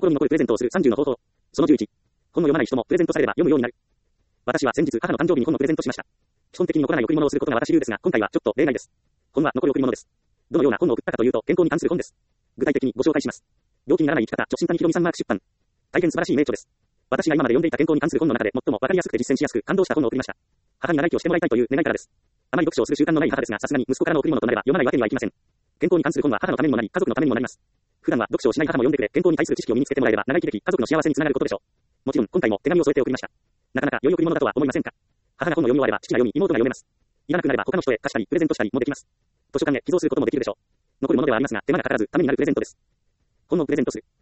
心に残るプレゼントをする30の方法。その11。本を読まない人もプレゼントされれば読むようになる。私は先日母の誕生日に本をプレゼントしました。基本的に残らない贈り物をすることが私流ですが、今回はちょっと例外です。本は残る贈り物です。どのような本を送ったかというと、健康に関する本です。具体的にご紹介します。病気にならない生き方、著新谷ひろみさんマーク出版。大変素晴らしい名著です。私が今まで読んでいた健康に関する本の中で最もわかりやすくて実践しやすく感動した本を送りました。母に長生きをしてもらいたいという願いからです。あまり読書をする習慣のない母ですが、さすがに息子からの贈り物となれば読まないわけにはいきません。健康に関する本は母のためにもなり、家族のためにもなります。普段は読書をしない母も読んでくれ、健康に対する知識を身につけてもらえれば長生きでき、家族の幸せにつながることでしょう。もちろん、今回も手紙を添えて送りました。なかなか良い贈り物だとは思いませんか？母が本を読み終われば、父が読み、妹が読めます。いらなくなれば他の人へ貸したり、プレゼントしたりもできます。図書館へ寄贈することもできるでしょう。残るものではありますが、手間がかからず、ためになるプレゼントです。本をプレゼントする。